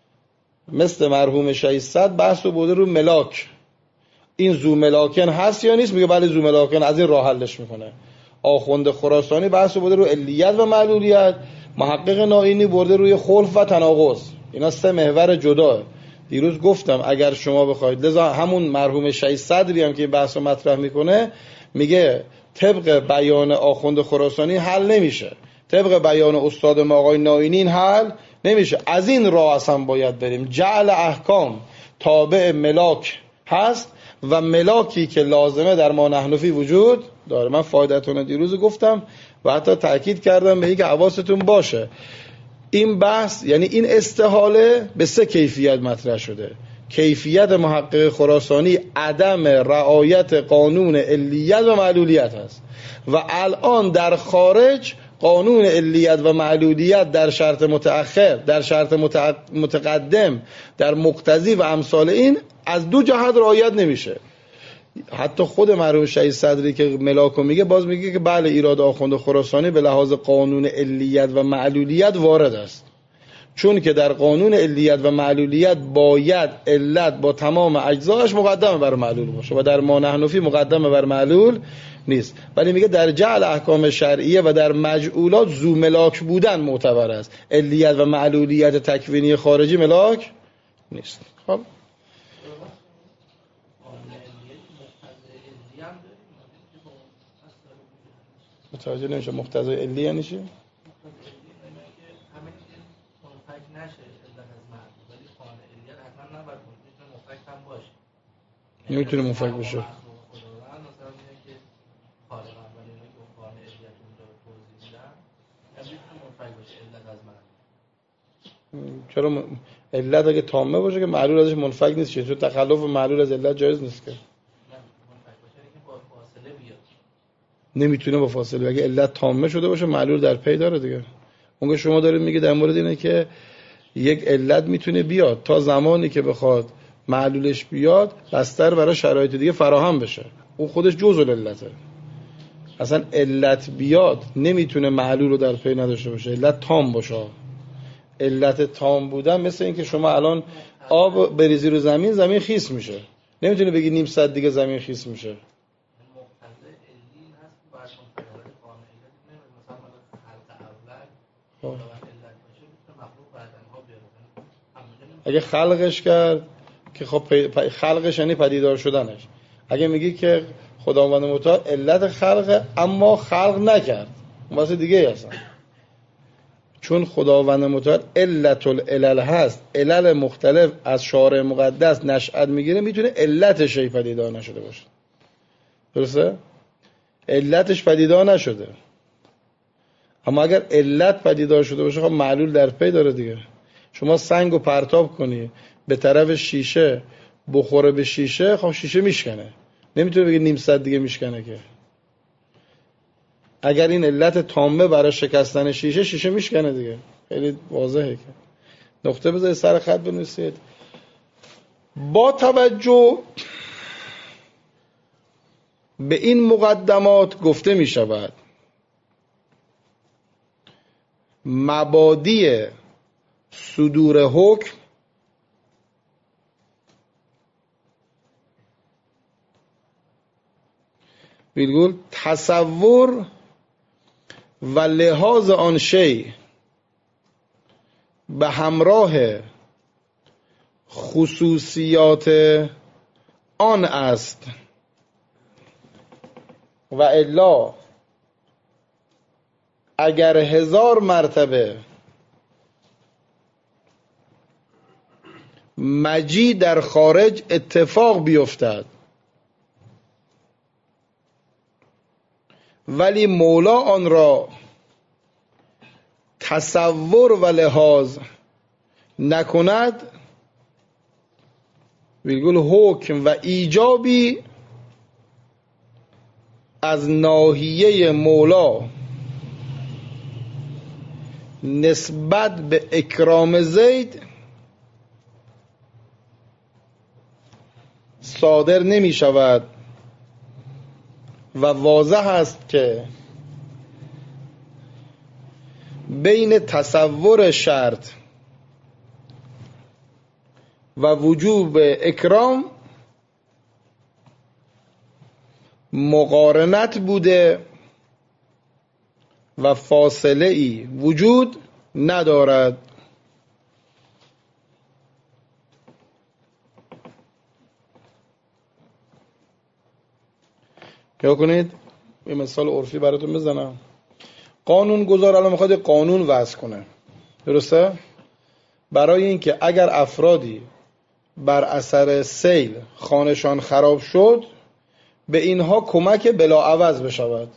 مثل مرحوم شهیصد بحث رو برده رو ملاک. این زو ملاکن هست یا نیست؟ میگه بله زو ملاکن، از این راه حلش میکنه. آخوند خراسانی بحث رو برده رو علیت و معلولیت، محقق نائینی برده روی خلف و تناقض. اینا سه محور جدا. دیروز گفتم اگر شما بخواید، لذا همون مرحوم شهید صدری هم که این بحث رو مطرح میکنه میگه طبق بیان آخوند خراسانی حل نمیشه، طبق بیان استاد ما آقای نائینی این حل نمیشه. از این راه اصلا باید بریم. جعل احکام تابع ملاک هست و ملاکی که لازمه در ما نحنفی وجود داره. من فایدتون دیروز گفتم و حتی تأکید کردم به اینکه حواستون باشه این بحث، یعنی این استحاله به سه کیفیت مطرح شده. کیفیت محقق خراسانی عدم رعایت قانون علیت و معلولیت هست و الان در خارج قانون علیت و معلولیت در شرط متأخر، در شرط متقدم، در مقتضی و امثال این از دو جهت رعایت نمیشه. حتی خود مرحوم شهید صدری که ملاکو میگه باز میگه که بله ایراد آخوند خراسانی به لحاظ قانون علیت و معلولیت وارد است، چون که در قانون علیت و معلولیت باید علت با تمام اجزاش مقدمه بر معلول باشه و در ما نحنفی مقدمه بر معلول نیست. ولی میگه در جعل احکام شرعیه و در مجعولات زو ملاک بودن معتبر است، علیت و معلولیت تکوینی خارجی ملاک نیست. خب متوجه نمیشه مقتضای علی یعنی چی؟ نمیتونه منفک باشه. چرا م... علت اگه تامه باشه که معلول ازش منفک نیست، چون تخلف معلول از علت جایز نیست که. نمیتونه با فاصله، اگه علت تامه شده باشه معلول در پی داره دیگه. اون که شما دارید میگه در مورد اینه که یک علت میتونه بیاد تا زمانی که بخواد معلولش بیاد بستر برای شرایط دیگه فراهم بشه، اون خودش جزء علته. اصلا علت بیاد نمیتونه معلول رو در پی نداشته باشه، علت تام باشه. علت تام بودن مثل این که شما الان آب بریزی رو زمین، زمین خیس میشه، نمیتونه بگی نیم ساعت دیگه زمین خیس میشه. اگه خلقش کرد که خب خلقش یعنی پدیدار شدنش. اگه میگی که خداوند متعال علت خلق اما خلق نکرد، اون واسه دیگه هستن. چون خداوند متعال علت العلل هست، علل مختلف از شارع مقدس نشأت میگیره، میتونه علت شی پدیدار نشده باشه. درسته؟ علتش پدیدار نشده، اما اگر علت پدیدار شده باشه خب معلول در پی داره دیگه. شما سنگو پرتاب کنی به طرف شیشه بخوره به شیشه، خب شیشه میشکنه، نمیتونه بگه نیم ساعت دیگه میشکنه که. اگر این علت تامه برای شکستن شیشه، شیشه میشکنه دیگه، خیلی واضحه که. نقطه بذارید سر خط بنویسید. با توجه به این مقدمات گفته می شود مبادی صدور حکم ویرگول تصور و لحاظ آن شی به همراه خصوصیات آن است و الا اگر هزار مرتبه مجی در خارج اتفاق بیفتد ولی مولا آن را تصور و لحاظ نکند، ویرگول حکم و ایجابی از ناحیه مولا نسبت به اکرام زید صادر نمی شود و واضح است که بین تصور شرط و وجوب اکرام مقارنت بوده و فاصله ای وجود ندارد. که کنید یه مثال عرفی براتون بزنم. قانون گذار الان میخواد قانون وضع کنه، درسته؟ برای اینکه اگر افرادی بر اثر سیل خانه‌شان خراب شد به اینها کمک بلاعوض بشود،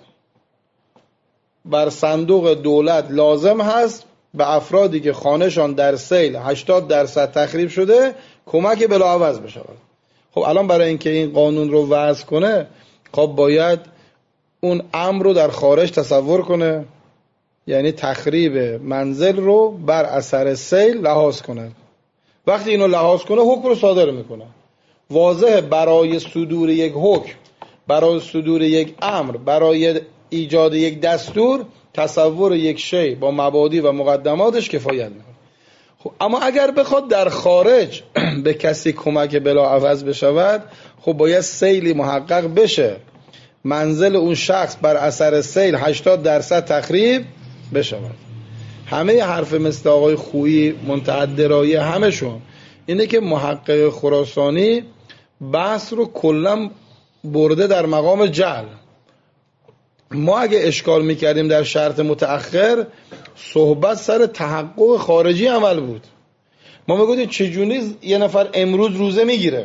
بر صندوق دولت لازم هست به افرادی که خانه‌شان در سیل هشتاد درصد تخریب شده کمک بلاعوض بشود. خب الان برای اینکه این قانون رو وضع کنه خب باید اون امر رو در خارج تصور کنه، یعنی تخریب منزل رو بر اثر سیل لحاظ کنه. وقتی اینو لحاظ کنه حکم رو صادر میکنه. واضحه برای صدور یک حکم، برای صدور یک امر، برای ایجاد یک دستور تصور یک شی با مبادی و مقدماتش کفایت میکنه. خب اما اگر بخواد در خارج به کسی کمک بلاعوض بشود خب باید سیلی محقق بشه، منزل اون شخص بر اثر سیل هشتاد درصد تخریب بشود. همه حرف مثل آقای خویی منتهی درایه همشون اینه که محقق خراسانی بحث رو کلا برده در مقام جعل. ما اگه اشکال میکردیم در شرط متأخر صحبت سر تحقق خارجی عمل بود. ما میگفتیم چجوری یه نفر امروز روزه میگیره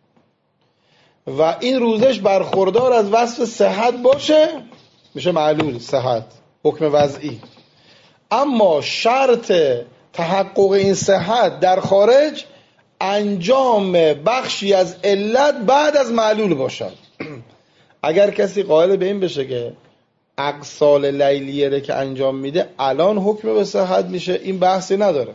و این روزش برخوردار از وصف صحت باشه میشه معلول صحت، حکم وضعی. اما شرط تحقق این صحت در خارج انجام بخشی از علت بعد از معلول باشد. اگر کسی قائل به این بشه که اقصال لیلیه رو که انجام میده الان حکم به صحت میشه، این بحثی نداره.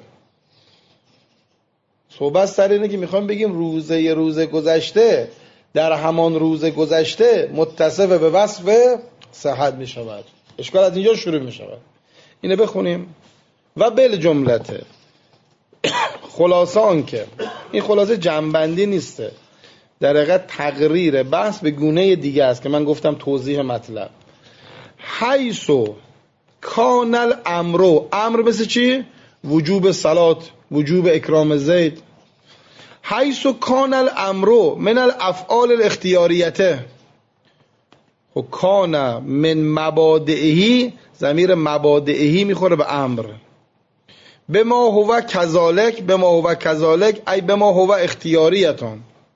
صحبت سر اینه که میخوام بگیم روزه ی روز گذشته در همان روز گذشته متصف به وصف صحت میشود. اشکال از اینجا شروع میشود. اینه بخونیم. و بل جملته خلاصه آن که این خلاصه جنبندی نیسته، در حقیقت تقریر بحث به گونه دیگه است که من گفتم توضیح مطلب. حیثو کانل امرو، امر مثل چی؟ وجوب صلات، وجوب اکرام زید. حیثو کانل امرو من الافعال الاختیاریته، و کان من مبادئهی، ضمیر مبادئهی میخوره به امر. به ما هو کذالک، به ما هو کذالک ای به ما هو اختیاریتان.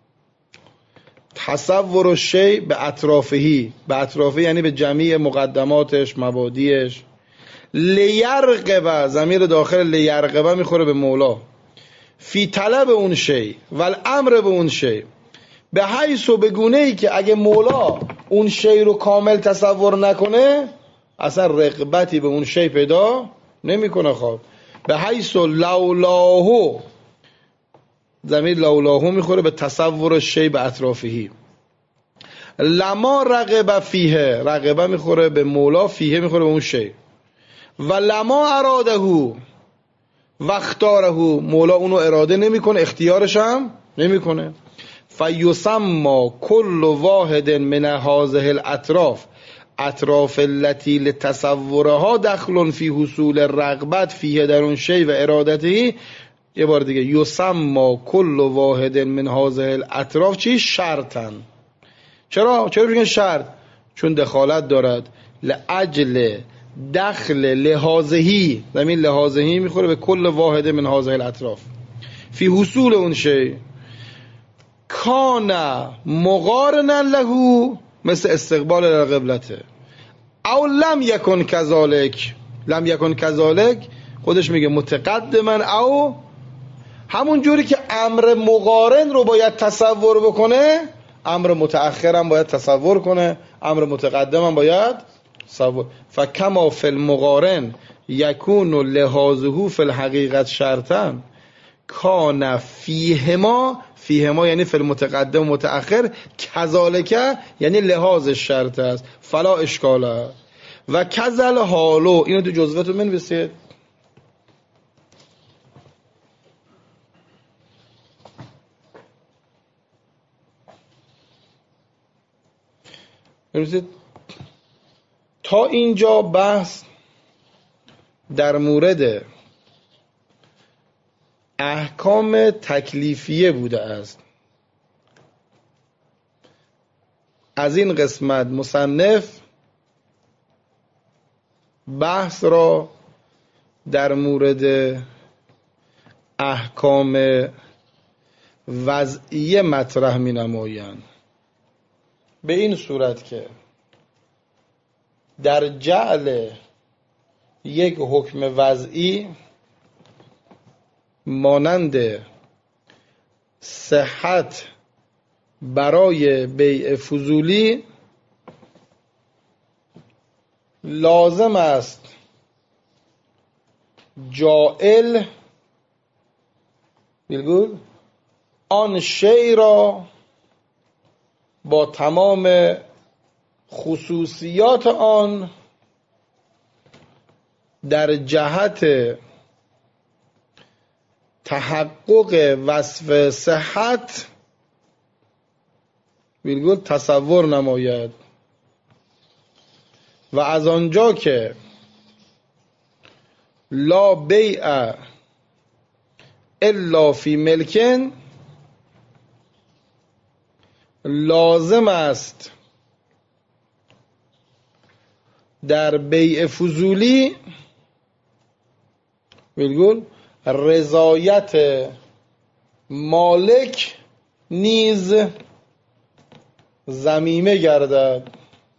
تصور الشیء به اطرافهی، به اطرافه یعنی به جمعی مقدماتش مبادیش. لیرغب، ضمیر داخل لیرغب میخوره به مولا، فی طلب اون شی و الامر به اون شی، به حیث و به گونه ای که اگه مولا اون شی رو کامل تصور نکنه اصلا رغبتی به اون شی پیدا نمیکنه. خب به حیث لولاهو، ضمیر لولاهو میخوره به تصور شی به اطرافهی. لما رغب فیه، رغب میخوره به مولا، فیه میخوره به اون شی. و لما اراده و اختاره، مولا اونو اراده نمیکنه، اختیارش هم نمیکنه. فیسمى کل واحد من هذه الاطراف، اطراف التي لتصورها دخل فی حصول الرغبت فیه در اون شی و ارادته. یه بار دیگه، یسمى کل واحد من هذه الاطراف چی؟ شرطن. چرا؟ چرا بگن شرط؟ چون دخالت دارد لاجل دخل لحاظهی، زمین لحاظهی میخوره به کل واحد من هذه الاطراف فی حصول اون شی. کان مقارنا له، مثل استقبال القبلته. او لم یکن کذالک، لم یکن کذالک خودش میگه متقدما، او همون جوری که امر مقارن رو باید تصور بکنه امر متأخر هم باید تصور کنه، امر متقدم هم باید تصور. فکما فی المقارن یکون لحاظه فی الحقیقت شرطا، کان فیهما، فیهما یعنی فی المتقدم و متأخر، کذالک یعنی لحاظ شرط است، فلا اشکاله. و کذل حالو، اینو تو جزوتون بنویسید. بنویسید. تا اینجا بحث در مورد احکام تکلیفیه بوده است. از این قسمت مصنف بحث را در مورد احکام وضعیه مطرح می نمایند، به این صورت که در جعل یک حکم وضعی مانند صحت برای بیع فضولی لازم است جائل بالگل آن شی را با تمام خصوصیات آن در جهت تحقق وصف صحت بالگل تصور نماید. و از آنجا که لا بیع الا فی ملکن، لازم است در بیع فضولی بالگل رضایت مالک نیز ضمیمه گردد.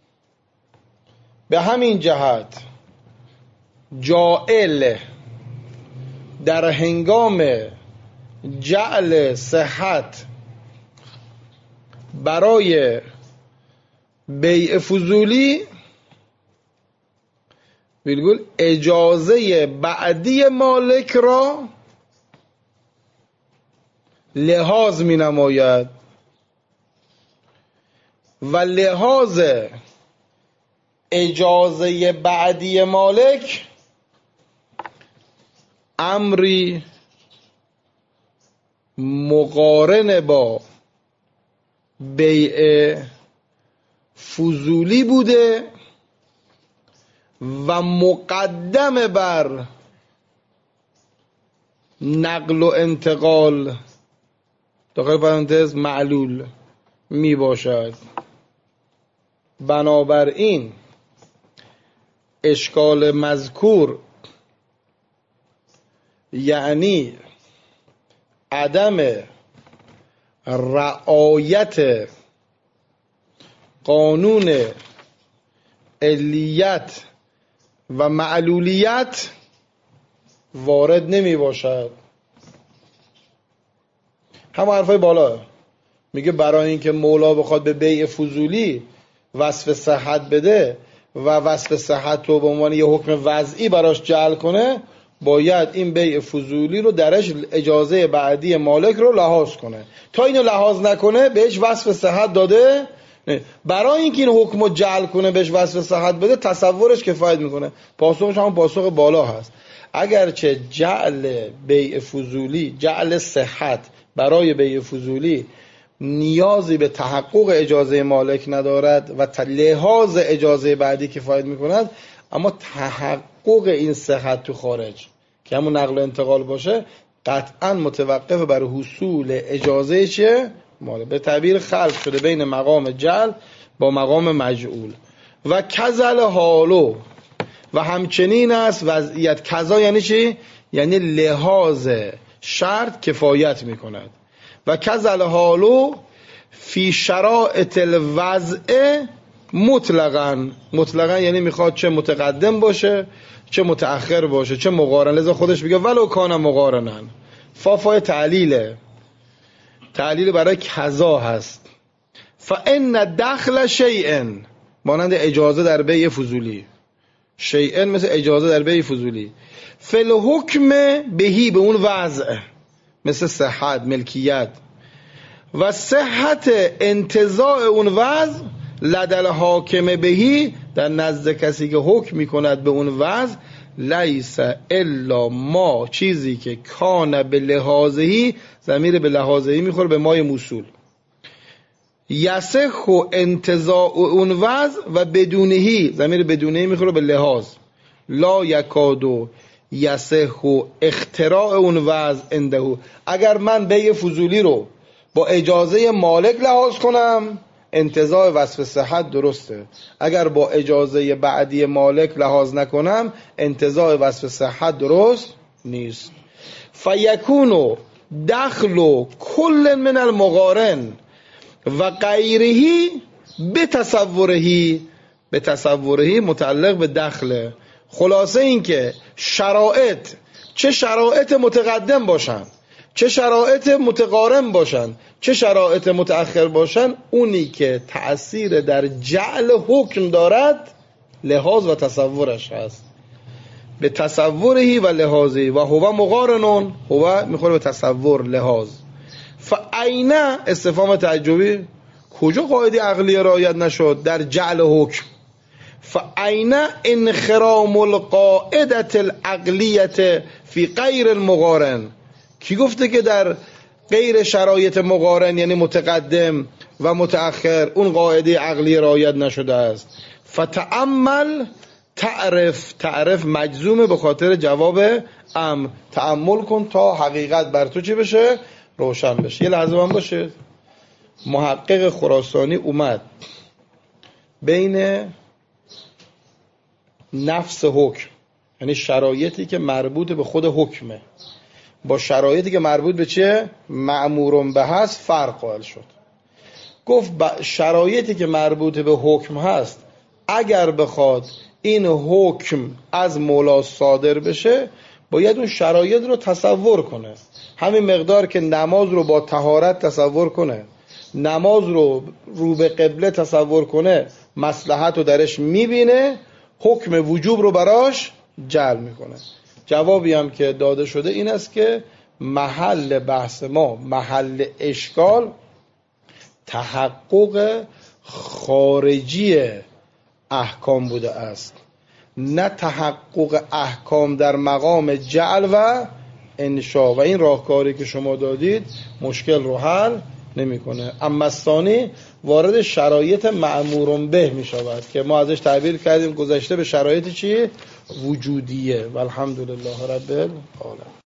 به همین جهت جائل در هنگام جعل صحت برای بیع فضولی بالگل اجازه بعدی مالک را لحاظ می نماید و لحاظ اجازه بعدی مالک امری مقارن با بیع فضولی بوده و مقدم بر نقل و انتقال داخل پرانتز معلول می باشد. بنابراین اشکال مذکور یعنی عدم رعایت قانون علیت و معلولیت وارد نمی باشد. همه حرفای بالا میگه برای اینکه مولا بخواد به بیع فضولی وصف صحت بده و وصف صحت رو به عنوان یه حکم وضعی براش جعل کنه، باید این بیع فضولی رو درش اجازه بعدی مالک رو لحاظ کنه. تا اینو لحاظ نکنه بهش وصف صحت داده نه. برای اینکه این حکم رو جعل کنه بهش وصف صحت بده، تصورش کفایت میکنه. پاسخش هم پاسخ بالا هست. اگرچه جعل بیع فضولی، جعل صحت برای بیع فضولی نیازی به تحقق اجازه مالک ندارد و لحاظ اجازه بعدی کفایت میکند، اما تحقق این صحت تو خارج که همون نقل و انتقال باشه قطعا متوقف بر حصول اجازه چه؟ مالک. به تعبیر خلق شده بین مقام جعل با مقام مجعول. و کذل حالو، و همچنین است وضعیت. کذا یعنی چی؟ یعنی لحاظ شرط کفایت میکند. و کذل حالو فی شرائط الوضع مطلقاً. مطلقاً یعنی میخواد چه متقدم باشه چه متأخر باشه چه مقارن. لذا خودش میگه ولو کان مقارنن. فافای تعلیله، تعلیل برای کذا هست. فان دخل شیء، مانند اجازه در بیع فضولی، شیء مثل اجازه در بیع فضولی، فل حکم بهی، به اون وضع، مثل صحت، ملکیت، و صحت انتزاع اون وضع لدل حاکم بهی، در نزد کسی که حکم میکند به اون وضع، لیس الا ما، چیزی که کان به لحاظهی، ضمیر به لحاظهی میخوره به مای موصول، یصح انتزاع اون وضع، و بدونهی، ضمیر بدونهی میخوره به لحاظ، لا یکادو یصح اختراع اون وضع عنده. اگر من بیع فضولی رو با اجازه مالک لحاظ کنم انتزاع وصف صحت درسته، اگر با اجازه بعدی مالک لحاظ نکنم انتزاع وصف صحت درست نیست. فیکونو دخل کل من المقارن و غیرهی به تصورهی، به تصورهی متعلق به دخله. خلاصه این که شرایط، چه شرایط متقدم باشن چه شرایط متقارن باشن چه شرایط متأخر باشن، اونی که تأثیر در جعل حکم دارد لحاظ و تصورش هست. به تصورهی و لحاظی، و هو مقارنون، هو میخوره به تصور لحاظ. فاین استفهام تعجبی، کجا قاعده عقلی رعایت نشد در جعل حکم؟ فاین انخرام القاعده العقلیه فی غیر المقارن، کی گفته که در غیر شرایط مقارن یعنی متقدم و متأخر اون قاعده عقلی رعایت نشده است؟ فتأمل تعرف، تعرف مجزومه به خاطر جواب ام، تأمل کن تا حقیقت بر تو چی بشه؟ روشن بشه. یه لحظه من باشه، محقق خراسانی اومد بین نفس حکم، یعنی شرایطی که مربوط به خود حکمه، با شرایطی که مربوط به چه؟ مأمورون به هست فرق قائل شد. گفت شرایطی که مربوط به حکم هست اگر بخواد این حکم از مولا صادر بشه باید اون شرایط رو تصور کنه. همین مقدار که نماز رو با طهارت تصور کنه، نماز رو رو به قبله تصور کنه، مصلحت رو درش میبینه، حکم وجوب رو براش جعل میکنه. جوابی هم که داده شده این است که محل بحث ما، محل اشکال تحقق خارجی احکام بوده است، نه تحقق احکام در مقام جعل و انشاء. و این راهکاری که شما دادید مشکل رو حل نمیکنه. اما الثانی وارد شرایط مأمورون به می شود که ما ازش تعبیر کردیم گذشته به شرایط چی؟ وجودیه. والحمدلله رب العالمین.